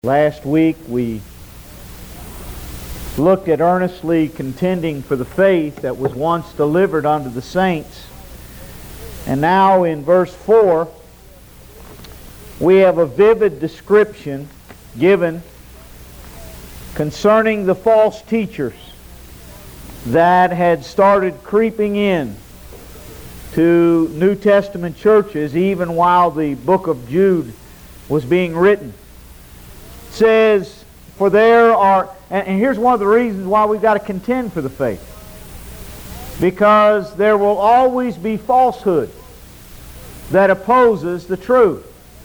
Last week we looked at earnestly contending for the faith that was once delivered unto the saints. And now in verse 4 we have a vivid description given concerning the false teachers that had started creeping in to New Testament churches even while the book of Jude was being written. It says, for there are, and here's one of the reasons why we've got to contend for the faith. Because there will always be falsehood that opposes the truth.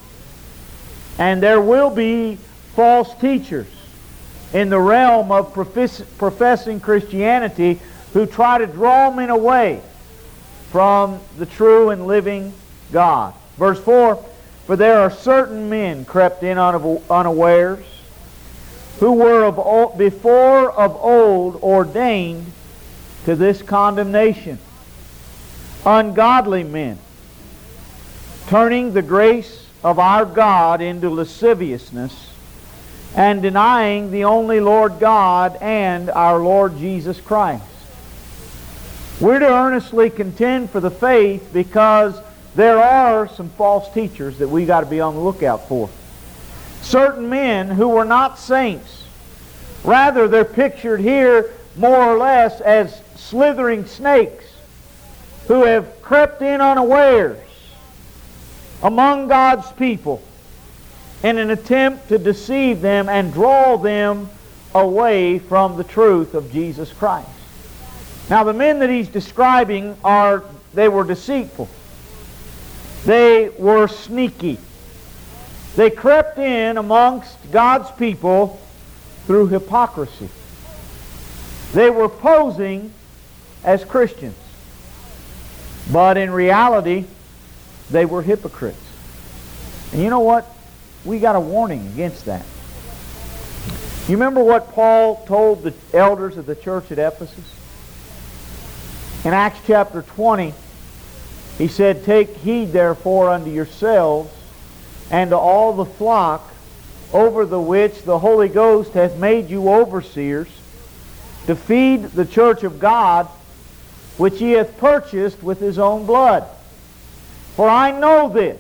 And there will be false teachers in the realm of professing Christianity who try to draw men away from the true and living God. Verse 4, for there are certain men crept in unawares, who were before of old ordained to this condemnation. Ungodly men, turning the grace of our God into lasciviousness, and denying the only Lord God and our Lord Jesus Christ. We're to earnestly contend for the faith because there are some false teachers that we've got to be on the lookout for. Certain men who were not saints. Rather, they're pictured here more or less as slithering snakes who have crept in unawares among God's people in an attempt to deceive them and draw them away from the truth of Jesus Christ. Now, the men that he's describing they were deceitful. They were sneaky. They crept in amongst God's people through hypocrisy. They were posing as Christians, but in reality, they were hypocrites. And you know what? We got a warning against that. You remember what Paul told the elders of the church at Ephesus? In Acts chapter 20, he said, take heed therefore unto yourselves and to all the flock over the which the Holy Ghost hath made you overseers, to feed the church of God, which he hath purchased with his own blood. For I know this,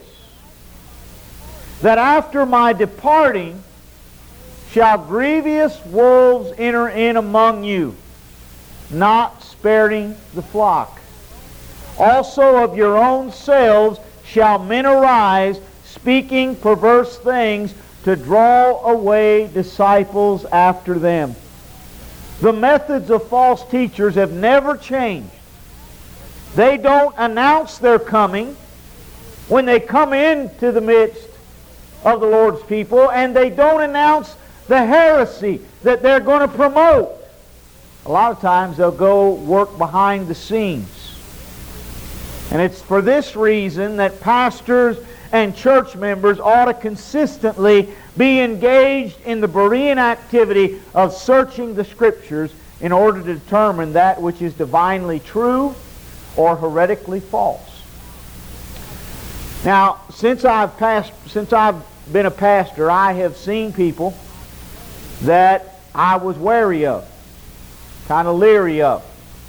that after my departing shall grievous wolves enter in among you, not sparing the flock. Also of your own selves shall men arise, speaking perverse things, to draw away disciples after them. The methods of false teachers have never changed. They don't announce their coming when they come into the midst of the Lord's people, and they don't announce the heresy that they're going to promote. A lot of times they'll go work behind the scenes. And it's for this reason that pastors and church members ought to consistently be engaged in the Berean activity of searching the Scriptures in order to determine that which is divinely true or heretically false. Now, since I've been a pastor, I have seen people that I was wary of, kind of leery of.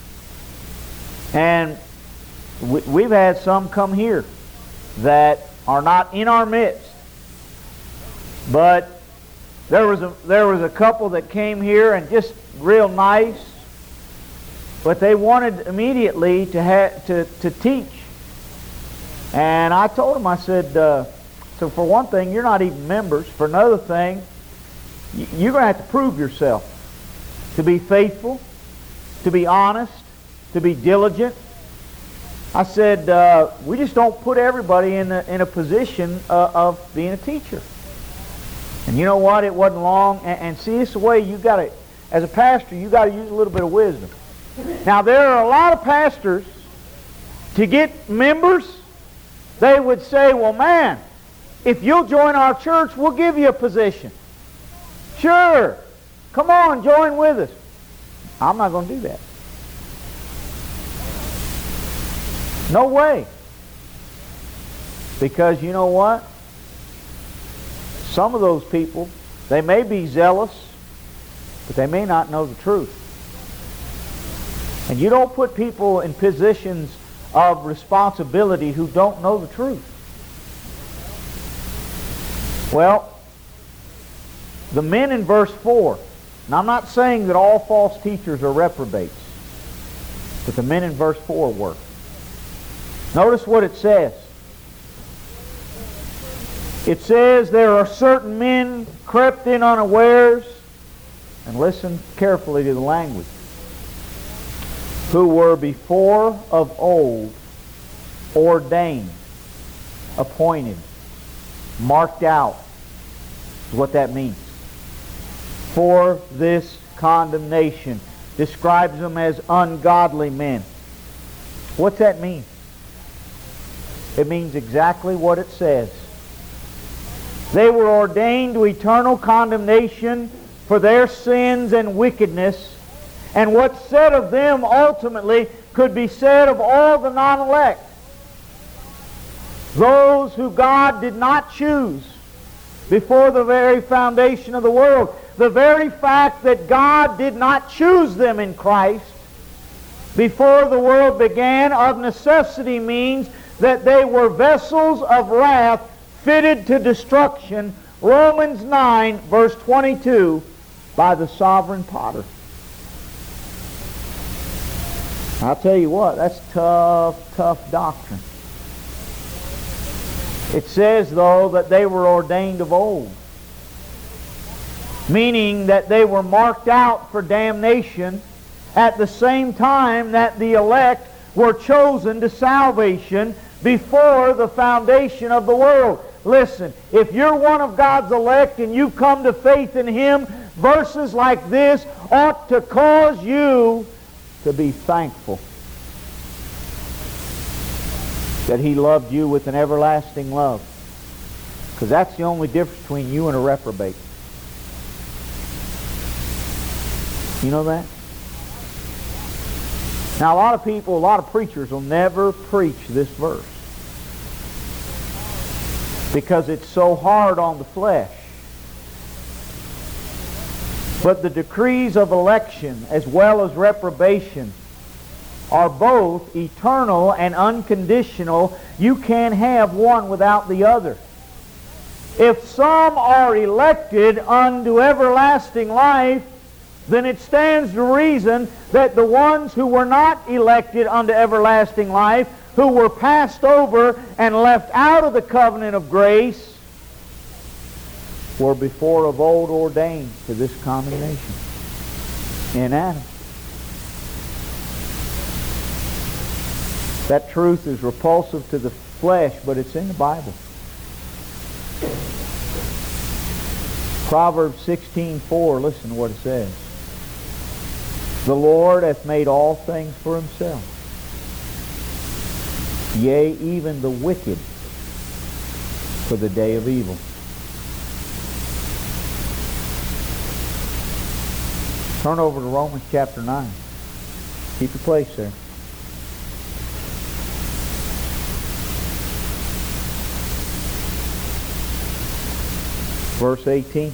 And we've had some come here that are not in our midst. But there was a couple that came here and just real nice, but they wanted immediately to teach. And I told them, I said, so for one thing, you're not even members. For another thing, you're going to have to prove yourself to be faithful, to be honest, to be diligent. I said, we just don't put everybody in a position of being a teacher. And you know what? It wasn't long. And see, it's the way you got to, as a pastor, you got to use a little bit of wisdom. Now, there are a lot of pastors, to get members, they would say, well, man, if you'll join our church, we'll give you a position. Sure. Come on, join with us. I'm not going to do that. No way. Because you know what? Some of those people They may be zealous, but they may not know the truth. And you don't put people in positions of responsibility who don't know the truth. Well, the men in verse 4, and I'm not saying that all false teachers are reprobates, but the men in verse 4 were. Notice what it says. It says, there are certain men crept in unawares, and listen carefully to the language, who were before of old ordained, appointed, marked out, is what that means, for this condemnation. Describes them as ungodly men. What's that mean? It means exactly what it says. They were ordained to eternal condemnation for their sins and wickedness, and what's said of them ultimately could be said of all the non-elect. Those who God did not choose before the very foundation of the world. The very fact that God did not choose them in Christ before the world began of necessity means that they were vessels of wrath fitted to destruction. Romans 9 verse 22, by the sovereign potter. I'll tell you what, that's tough doctrine. It says, though, that they were ordained of old, meaning that they were marked out for damnation at the same time that the elect were chosen to salvation before the foundation of the world. Listen, if you're one of God's elect and you've come to faith in Him, verses like this ought to cause you to be thankful that He loved you with an everlasting love. Because that's the only difference between you and a reprobate. You know that? Now, a lot of people, a lot of preachers will never preach this verse because it's so hard on the flesh. But the decrees of election as well as reprobation are both eternal and unconditional. You can't have one without the other. If some are elected unto everlasting life, then it stands to reason that the ones who were not elected unto everlasting life, who were passed over and left out of the covenant of grace, were before of old ordained to this condemnation in Adam. That truth is repulsive to the flesh, but it's in the Bible. Proverbs 16:4, listen to what it says. The Lord hath made all things for Himself. Yea, even the wicked for the day of evil. Turn over to Romans chapter 9. Keep your place there. Verse 18.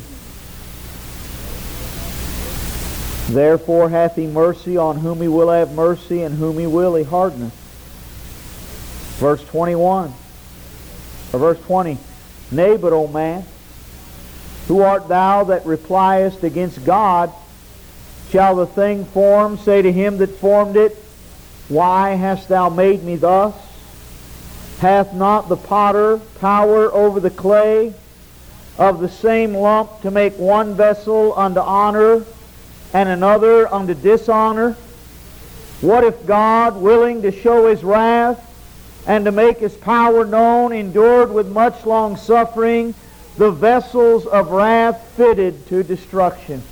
Therefore hath He mercy on whom He will have mercy, and whom He will He hardeneth. Verse 21. Or verse 20. Nay, but, O man, who art thou that repliest against God? Shall the thing formed say to him that formed it, Why hast thou made me thus? Hath not the potter power over the clay of the same lump to make one vessel unto honor and another unto dishonor? What if God, willing to show His wrath and to make His power known, endured with much long suffering the vessels of wrath fitted to destruction?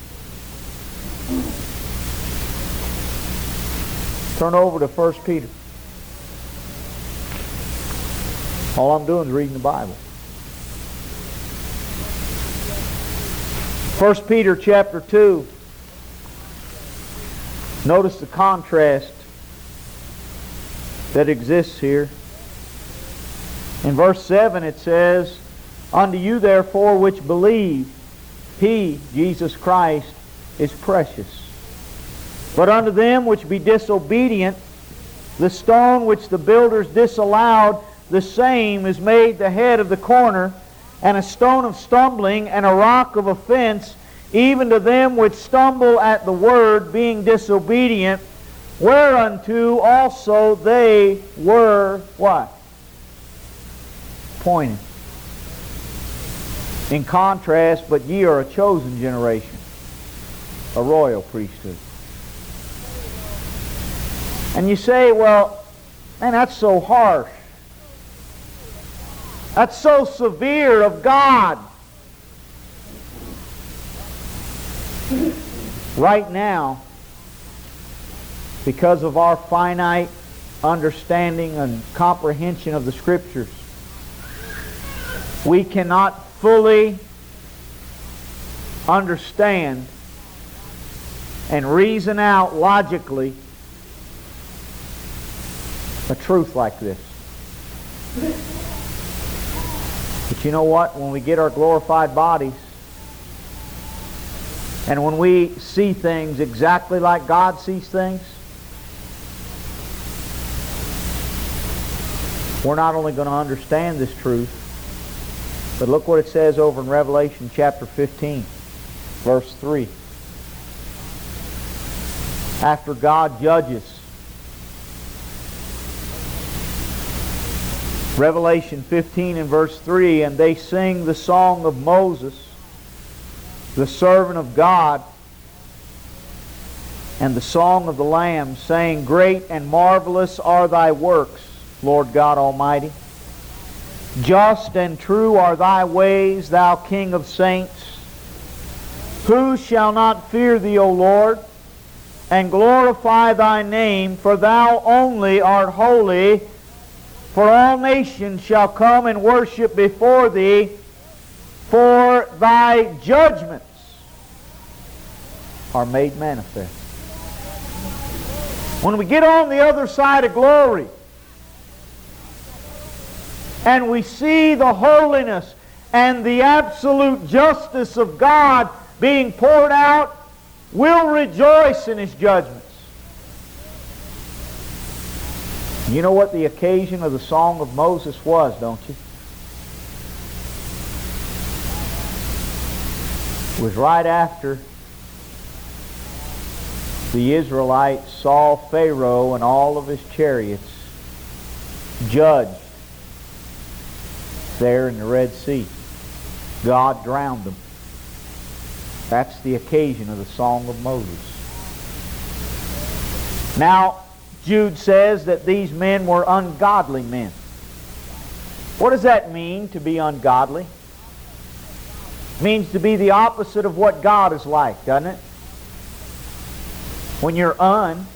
Turn over to 1 Peter. All I'm doing is reading the Bible. 1 Peter chapter 2. Notice the contrast that exists here. In verse 7 it says, Unto you therefore which believe, He, Jesus Christ, is precious. But unto them which be disobedient, the stone which the builders disallowed, the same is made the head of the corner, and a stone of stumbling, and a rock of offense, even to them which stumble at the word, being disobedient, whereunto also they were, what? Pointed. In contrast, but ye are a chosen generation, a royal priesthood. And you say, well, man, that's so harsh. That's so severe of God. Right now, because of our finite understanding and comprehension of the Scriptures, we cannot fully understand and reason out logically a truth like this. But you know what? When we get our glorified bodies, and when we see things exactly like God sees things, we're not only going to understand this truth, but look what it says over in Revelation chapter 15, verse 3. After God judges, Revelation 15 and verse 3, and they sing the song of Moses, the servant of God, and the song of the Lamb, saying, Great and marvelous are thy works, Lord God Almighty. Just and true are thy ways, thou King of saints. Who shall not fear thee, O Lord, and glorify thy name? For thou only art holy. For all nations shall come and worship before thee, for thy judgments are made manifest. When we get on the other side of glory, and we see the holiness and the absolute justice of God being poured out, we'll rejoice in His judgments. You know what the occasion of the Song of Moses was, don't you? It was right after the Israelites saw Pharaoh and all of his chariots judged there in the Red Sea. God drowned them. That's the occasion of the Song of Moses. Now, Jude says that these men were ungodly men. What does that mean, to be ungodly? It means to be the opposite of what God is like, doesn't it? When you're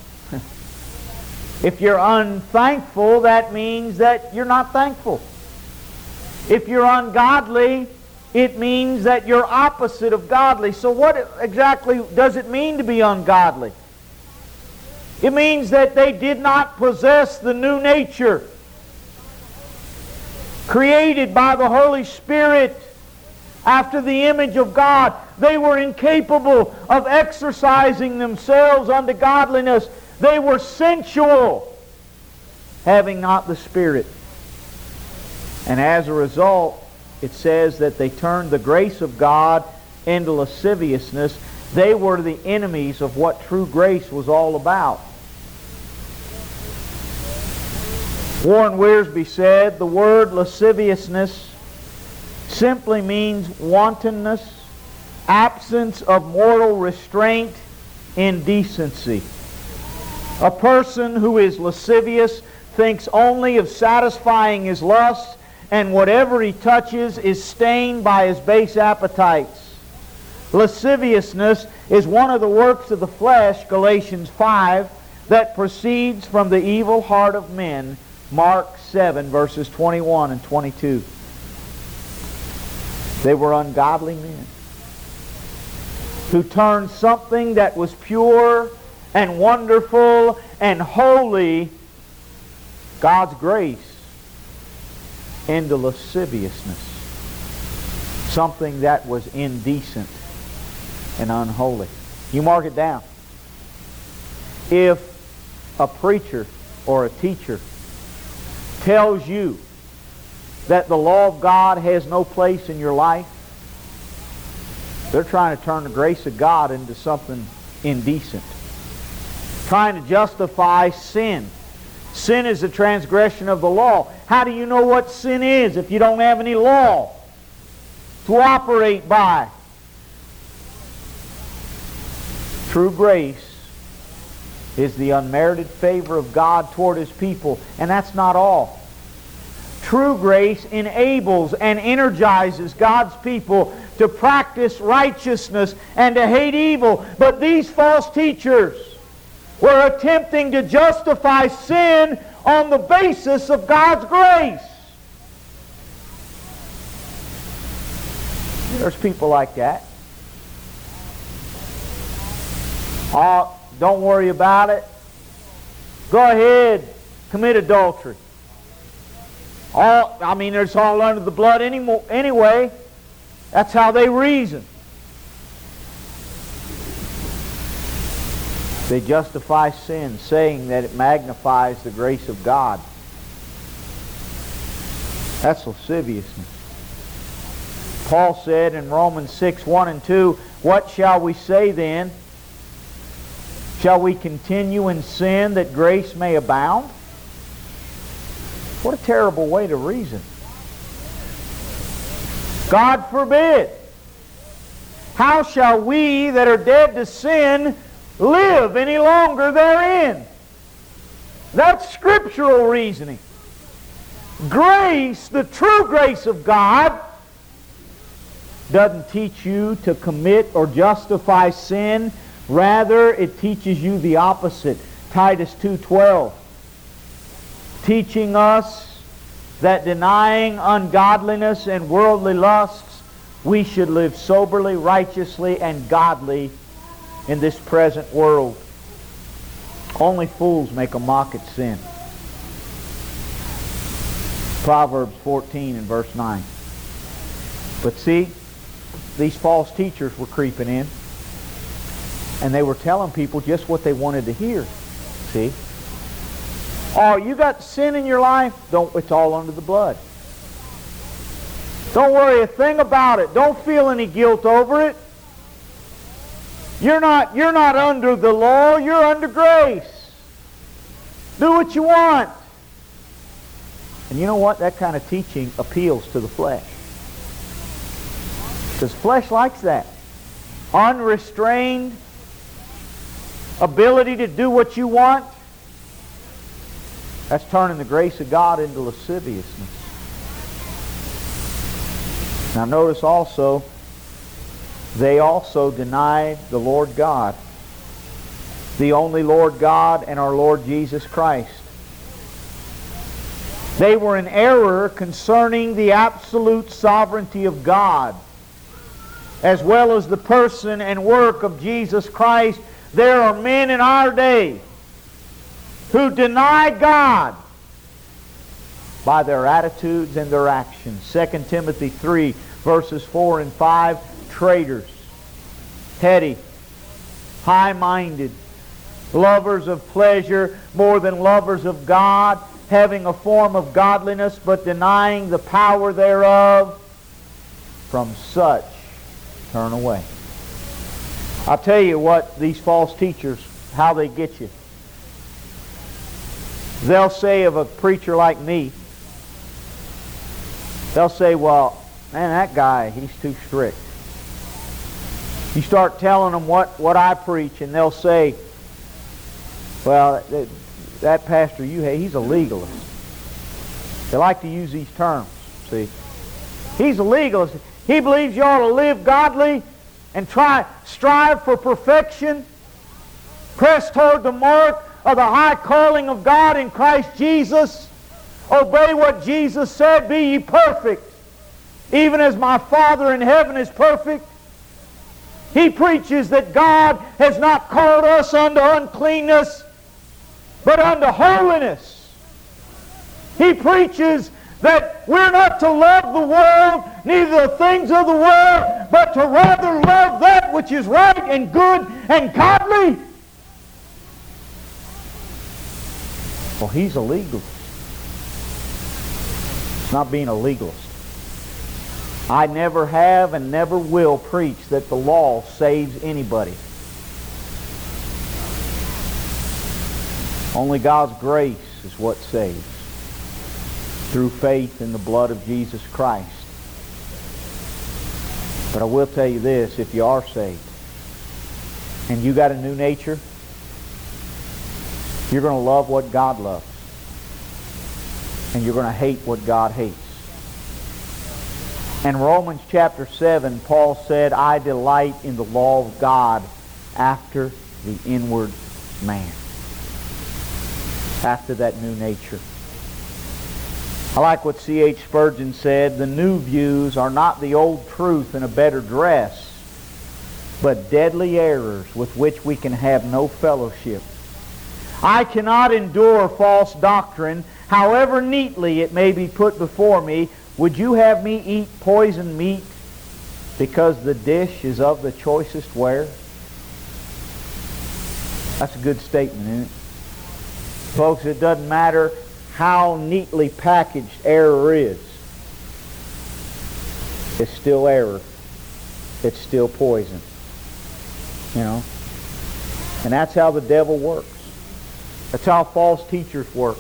if you're unthankful, that means that you're not thankful. If you're ungodly, it means that you're opposite of godly. So what exactly does it mean to be ungodly? It means that they did not possess the new nature created by the Holy Spirit after the image of God. They were incapable of exercising themselves unto godliness. They were sensual, having not the Spirit. And as a result, it says that they turned the grace of God into lasciviousness. They were the enemies of what true grace was all about. Warren Wiersbe said, the word lasciviousness simply means wantonness, absence of moral restraint, indecency. A person who is lascivious thinks only of satisfying his lusts, and whatever he touches is stained by his base appetites. Lasciviousness is one of the works of the flesh, Galatians 5, that proceeds from the evil heart of men, Mark 7, verses 21 and 22. They were ungodly men who turned something that was pure and wonderful and holy, God's grace, into lasciviousness, something that was indecent and unholy. You mark it down. If a preacher or a teacher tells you that the law of God has no place in your life, they're trying to turn the grace of God into something indecent. Trying to justify sin. Sin is a transgression of the law. How do you know what sin is if you don't have any law to operate by? True grace is the unmerited favor of God toward His people, and that's not all. True grace enables and energizes God's people to practice righteousness and to hate evil. But these false teachers were attempting to justify sin on the basis of God's grace. There's people like that. Oh, don't worry about it. Go ahead, commit adultery. It's all under the blood anyway. That's how they reason. They justify sin, saying that it magnifies the grace of God. That's lasciviousness. Paul said in Romans 6:1 and 2, "What shall we say then? Shall we continue in sin that grace may abound?" What a terrible way to reason. God forbid. How shall we that are dead to sin live any longer therein? That's scriptural reasoning. Grace, the true grace of God, doesn't teach you to commit or justify sin. Rather, it teaches you the opposite. Titus 2:12, teaching us that denying ungodliness and worldly lusts, we should live soberly, righteously, and godly in this present world. Only fools make a mock at sin. Proverbs 14 and verse 9. But see, these false teachers were creeping in, and they were telling people just what they wanted to hear. See? Oh, you got sin in your life? It's all under the blood. Don't worry a thing about it. Don't feel any guilt over it. You're not under the law, you're under grace. Do what you want. And you know what? That kind of teaching appeals to the flesh. Because flesh likes that. Unrestrained ability to do what you want. That's turning the grace of God into lasciviousness. Now notice also, they also denied the Lord God, the only Lord God and our Lord Jesus Christ. They were in error concerning the absolute sovereignty of God, as well as the person and work of Jesus Christ. There are men in our day who deny God by their attitudes and their actions. 2 Timothy 3, verses 4 and 5, traitors, heady, high-minded, lovers of pleasure more than lovers of God, having a form of godliness but denying the power thereof. From such turn away. I'll tell you what, these false teachers, how they get you. They'll say of a preacher like me, they'll say, well, man, that guy, he's too strict. You start telling them what I preach, and they'll say, well, that pastor you hate, he's a legalist. They like to use these terms, see. He's a legalist. He believes you ought to live godly and strive for perfection, press toward the mark of the high calling of God in Christ Jesus. Obey what Jesus said, be ye perfect, even as my Father in heaven is perfect. He preaches that God has not called us unto uncleanness, but unto holiness. He preaches that we're not to love the world, neither the things of the world, but to rather love that which which is right and good and godly. Well, he's a legalist. It's not being a legalist. I never have and never will preach that the law saves anybody. Only God's grace is what saves, through faith in the blood of Jesus Christ. But I will tell you this, if you are saved and you got a new nature, you're going to love what God loves, and you're going to hate what God hates. In Romans chapter 7, Paul said, I delight in the law of God after the inward man. After that new nature. I like what C.H. Spurgeon said, the new views are not the old truth in a better dress, but deadly errors with which we can have no fellowship. I cannot endure false doctrine, however neatly it may be put before me. Would you have me eat poisoned meat because the dish is of the choicest ware? That's a good statement, isn't it? Folks, it doesn't matter how neatly packaged error is. It's still error. It's still poison. You know? And that's how the devil works. That's how false teachers work.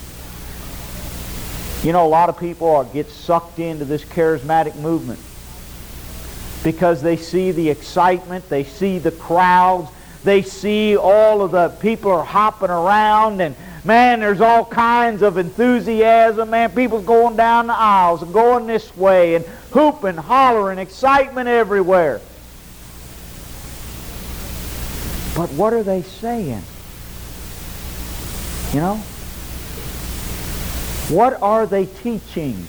You know, a lot of people get sucked into this charismatic movement because they see the excitement, they see the crowds, they see all of the people are hopping around, and man, there's all kinds of enthusiasm. Man, people's going down the aisles and going this way and hooping, hollering, excitement everywhere. But what are they saying? You know? What are they teaching?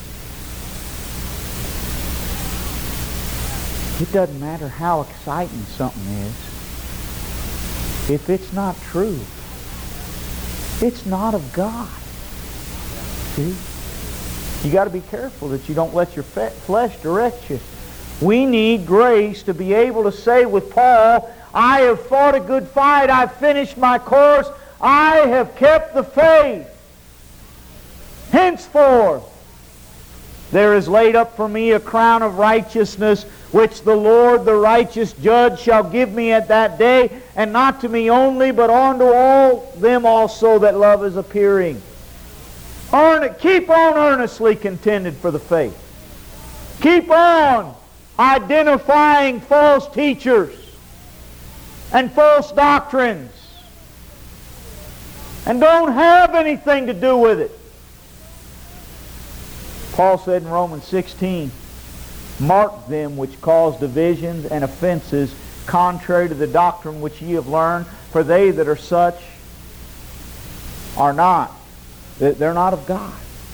It doesn't matter how exciting something is. If it's not true, it's not of God. See? You got to be careful that you don't let your flesh direct you. We need grace to be able to say with Paul, I have fought a good fight, I've finished my course, I have kept the faith. Henceforth, there is laid up for me a crown of righteousness, which the Lord, the righteous judge, shall give me at that day, and not to me only, but unto all them also that love is appearing. Keep on earnestly contending for the faith. Keep on identifying false teachers and false doctrines. And don't have anything to do with it. Paul said in Romans 16, mark them which cause divisions and offenses contrary to the doctrine which ye have learned, for they that are such are not. They're not of God.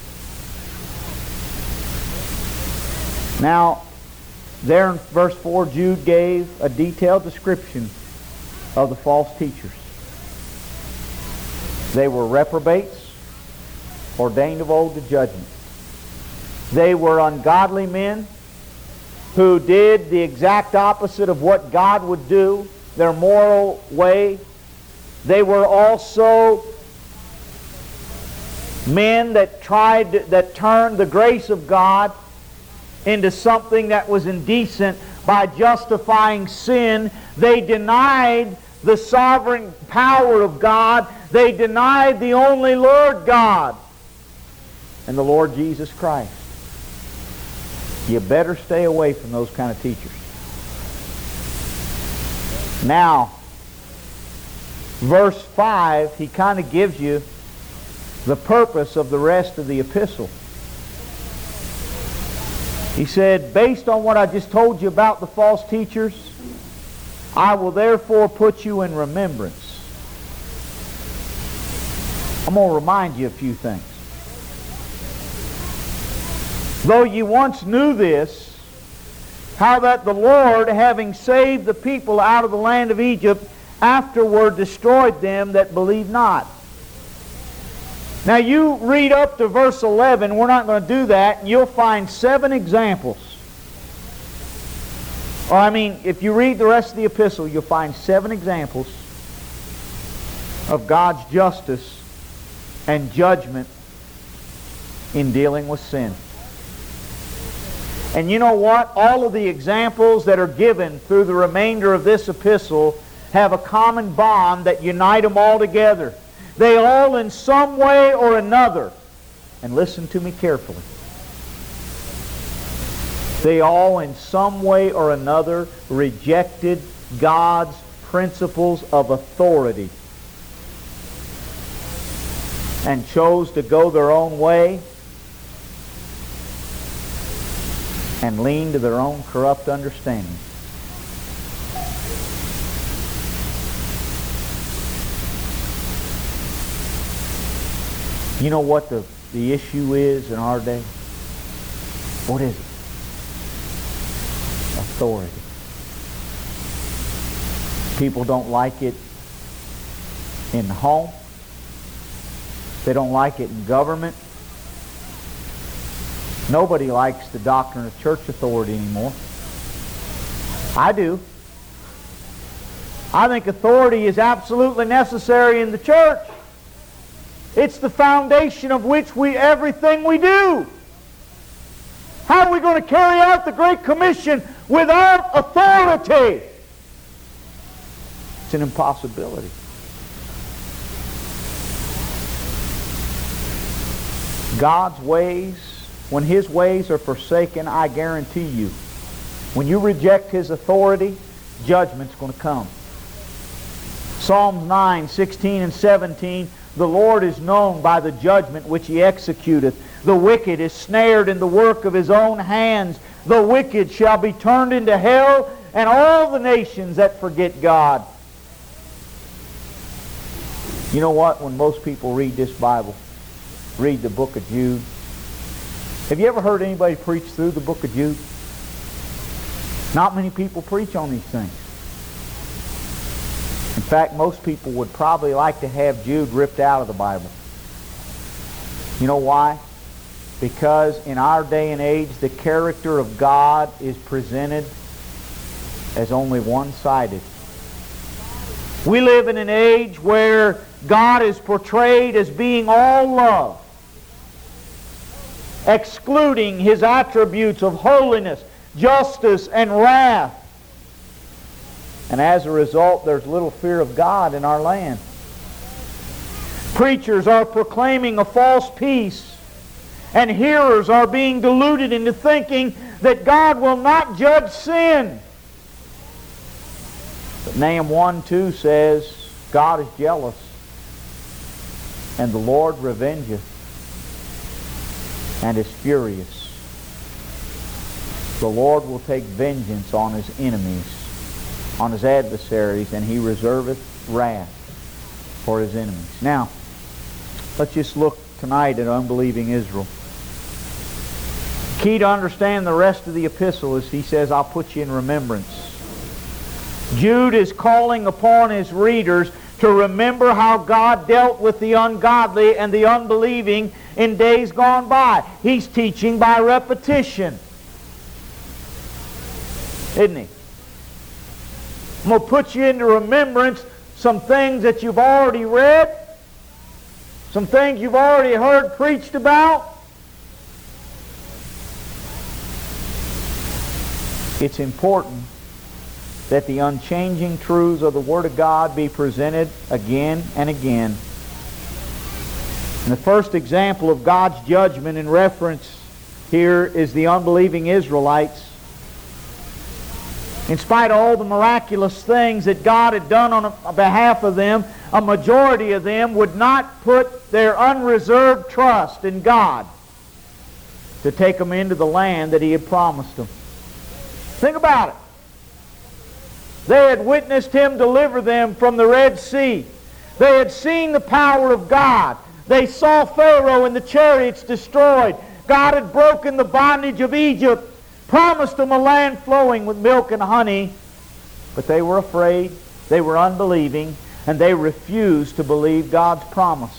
Now, there in verse 4, Jude gave a detailed description of the false teachers. They were reprobates, ordained of old to judgment. They were ungodly men who did the exact opposite of what God would do, their moral way. They were also men that turned the grace of God into something that was indecent by justifying sin. They denied the sovereign power of God. They denied the only Lord God and the Lord Jesus Christ. You better stay away from those kind of teachers. Now, verse 5, he kind of gives you the purpose of the rest of the epistle. He said, based on what I just told you about the false teachers, I will therefore put you in remembrance. I'm going to remind you a few things. Though you once knew this, how that the Lord, having saved the people out of the land of Egypt, afterward destroyed them that believed not. Now you read up to verse 11, we're not going to do that, and you'll find 7 examples If you read the rest of the epistle, you'll find 7 examples of God's justice and judgment in dealing with sin. And you know what? All of the examples that are given through the remainder of this epistle have a common bond that unite them all together. They all in some way or another, and listen to me carefully, they all in some way or another rejected God's principles of authority and chose to go their own way and lean to their own corrupt understanding. You know what the issue is in our day? What is it? Authority. People don't like it in the home. They don't like it in government. Nobody likes the doctrine of church authority anymore. I do. I think authority is absolutely necessary in the church. It's the foundation of which everything we do. How are we going to carry out the Great Commission without authority? It's an impossibility. God's ways, when His ways are forsaken, I guarantee you, when you reject His authority, judgment's going to come. Psalms 9, 16 and 17, the Lord is known by the judgment which He executeth. The wicked is snared in the work of his own hands. The wicked shall be turned into hell, and all the nations that forget God. You know what? When most people read this Bible, read the book of Jude, have you ever heard anybody preach through the book of Jude? Not many people preach on these things. In fact, most people would probably like to have Jude ripped out of the Bible. You know why? Because in our day and age, the character of God is presented as only one-sided. We live in an age where God is portrayed as being all love, excluding His attributes of holiness, justice, and wrath. And as a result, there's little fear of God in our land. Preachers are proclaiming a false peace, and hearers are being deluded into thinking that God will not judge sin. But Nahum 1:2 says, God is jealous, and the Lord revengeth, and is furious. The Lord will take vengeance on His enemies, on His adversaries, and He reserveth wrath for His enemies. Now, let's just look tonight at unbelieving Israel. Key to understand the rest of the epistle is he says, I'll put you in remembrance. Jude is calling upon his readers to remember how God dealt with the ungodly and the unbelieving in days gone by. He's teaching by repetition, isn't he? I'm going to put you into remembrance some things that you've already read, some things you've already heard preached about. It's important that the unchanging truths of the Word of God be presented again and again. And the first example of God's judgment in reference here is the unbelieving Israelites. In spite of all the miraculous things that God had done on behalf of them, a majority of them would not put their unreserved trust in God to take them into the land that He had promised them. Think about it. They had witnessed Him deliver them from the Red Sea. They had seen the power of God. They saw Pharaoh and the chariots destroyed. God had broken the bondage of Egypt, promised them a land flowing with milk and honey, but they were afraid, they were unbelieving, and they refused to believe God's promise.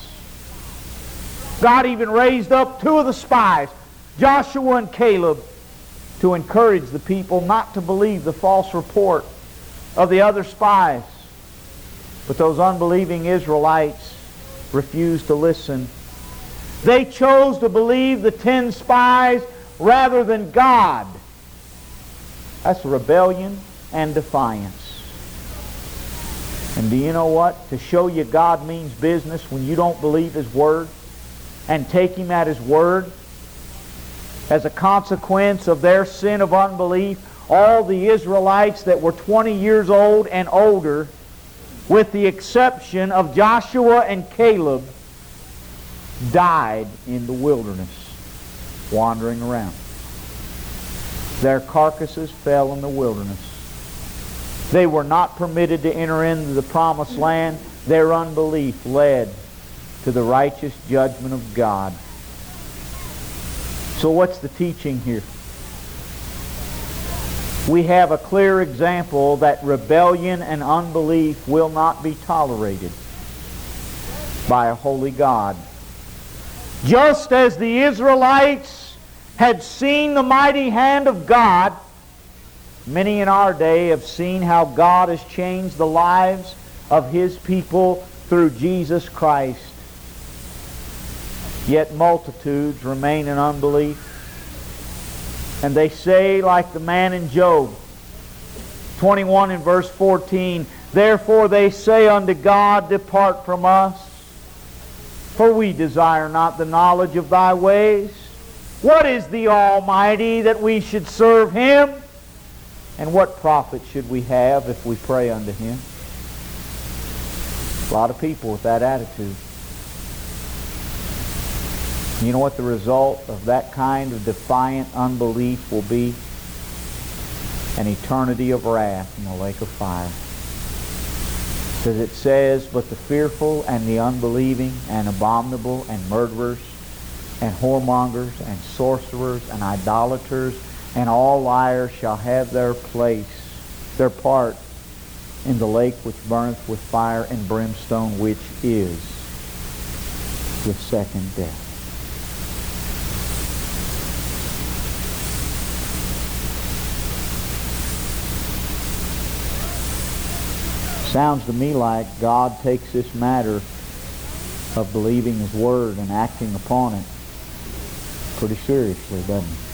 God even raised up 2 of the spies, Joshua and Caleb, to encourage the people not to believe the false report of the other spies. But those unbelieving Israelites refused to listen. They chose to believe the 10 spies rather than God. That's rebellion and defiance. And do you know what? To show you God means business when you don't believe His Word and take Him at His Word, as a consequence of their sin of unbelief, all the Israelites that were 20 years old and older, with the exception of Joshua and Caleb, died in the wilderness, wandering around. Their carcasses fell in the wilderness. They were not permitted to enter into the promised land. Their unbelief led to the righteous judgment of God. So what's the teaching here? We have a clear example that rebellion and unbelief will not be tolerated by a holy God. Just as the Israelites had seen the mighty hand of God, many in our day have seen how God has changed the lives of His people through Jesus Christ. Yet multitudes remain in unbelief. And they say, like the man in Job 21 and verse 14, "Therefore they say unto God, Depart from us, for we desire not the knowledge of Thy ways. What is the Almighty that we should serve Him? And what profit should we have if we pray unto Him?" A lot of people with that attitude. You know what the result of that kind of defiant unbelief will be? An eternity of wrath in the lake of fire. Because it says, "But the fearful and the unbelieving and abominable and murderers and whoremongers and sorcerers and idolaters and all liars shall have their place, their part in the lake which burneth with fire and brimstone, which is the second death." Sounds to me like God takes this matter of believing His Word and acting upon it pretty seriously, doesn't He?